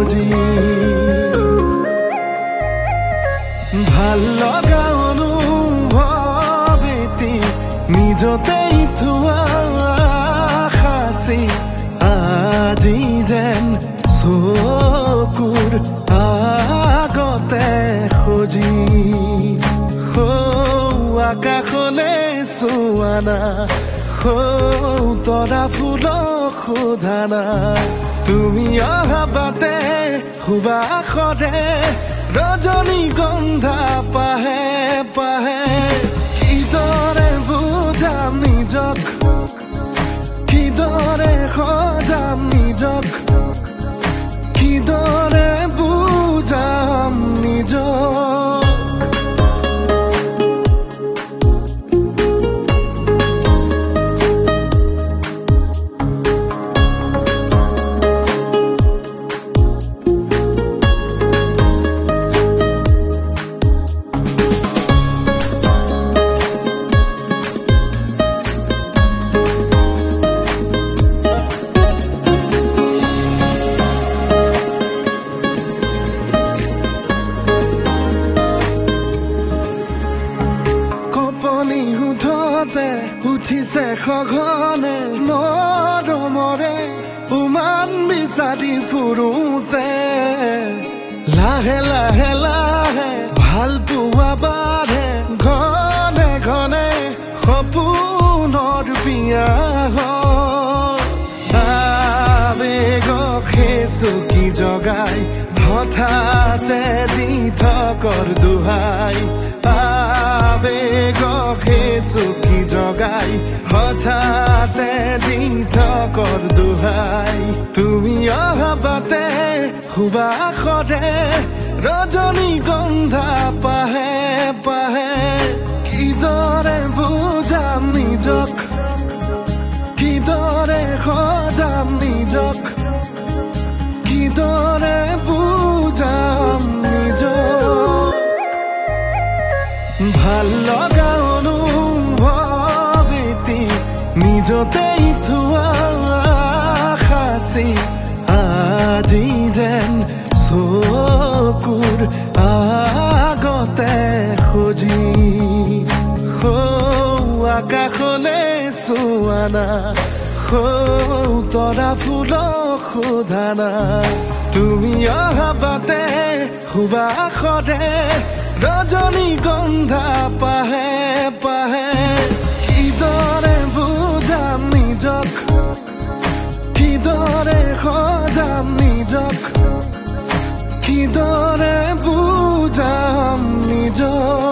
খুজি ভাল লগা অনুভৱ এটি নিজতেই থোৱা সাঁচি আজি যেন চকুৰ আগতে খুজি আকাশলে চোৱা না তৰা ফুলক সোধা না তুমি অহা বাটে সুবাসৰে ৰজনীগন্ধা পাহে পাহে কিদৰে বুজাম নিজক কিদৰে সজাম নিজক কিদৰে বুজাম নিজক উঠিছে সঘনে মৰমৰে উমান বিচাৰি ফুৰোতে লাহে লাহে লাহে ভাল পোৱা বাঢ়ে ঘনে ঘনে সপোনৰ বিয়া আবেগক চকী জগাই হঠাতে দি থকৰ দোহাই আবেগক চকী জগাই হঠাতে দি থকৰ দোহাই তুমি অহা বাটে সুবাসৰে ৰজনীগন্ধা পাহে পাহে কিদৰে বুজাম নিজক কিদৰে সজাম নিজক কিদৰে বুজাম নিজক ভাল লগা অনুভৱ এটি নিজতেই থোৱা সাঁচি আজি যেন চকুৰ আগতে খুজি আকাশলে চোৱা না তৰা ফুলক সোধা না তুমি অহা বাটে সুবাসৰে ৰজনীগন্ধা পাহে পাহে কিদৰে বুজাম নিজক কিদৰে সজাম নিজক কিদৰে বুজাম নিজক